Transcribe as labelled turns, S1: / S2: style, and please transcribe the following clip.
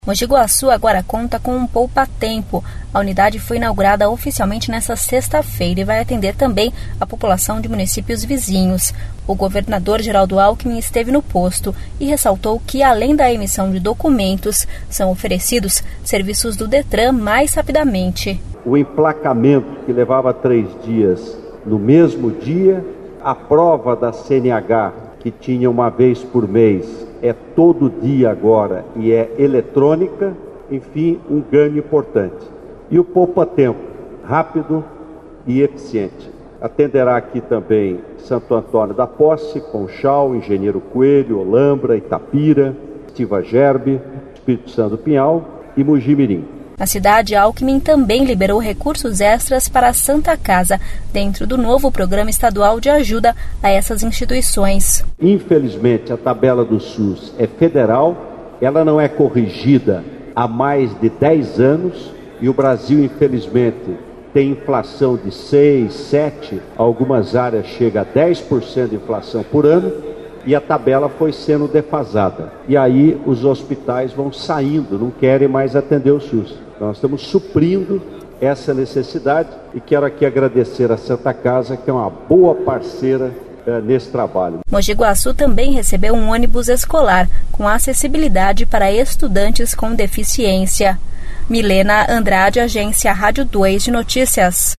S1: Mogi Guaçu agora conta com um poupa-tempo. A unidade foi inaugurada oficialmente nesta sexta-feira e vai atender também a população de municípios vizinhos. O governador Geraldo Alckmin esteve no posto e ressaltou que, além da emissão de documentos, são oferecidos serviços do Detran mais rapidamente.
S2: O emplacamento, que levava 3 dias no mesmo dia, a prova da CNH, que tinha uma vez por mês, é todo dia agora e é eletrônica, enfim, um ganho importante. E o poupa-tempo, rápido e eficiente. Atenderá aqui também Santo Antônio da Posse, Conchal, Engenheiro Coelho, Olambra, Itapira, Estiva Gerbe, Espírito Santo do Pinhal e Mogi Mirim.
S1: Na cidade, Alckmin também liberou recursos extras para a Santa Casa, dentro do novo programa estadual de ajuda a essas instituições.
S2: Infelizmente, a tabela do SUS é federal, ela não é corrigida há mais de 10 anos e o Brasil, infelizmente, tem inflação de 6, 7, algumas áreas chega a 10% de inflação por ano. E a tabela foi sendo defasada. E aí os hospitais vão saindo, não querem mais atender o SUS. Então, nós estamos suprindo essa necessidade e quero aqui agradecer a Santa Casa, que é uma boa parceira nesse trabalho.
S1: Mogi Guaçu também recebeu um ônibus escolar com acessibilidade para estudantes com deficiência. Milena Andrade, Agência Rádio 2 de Notícias.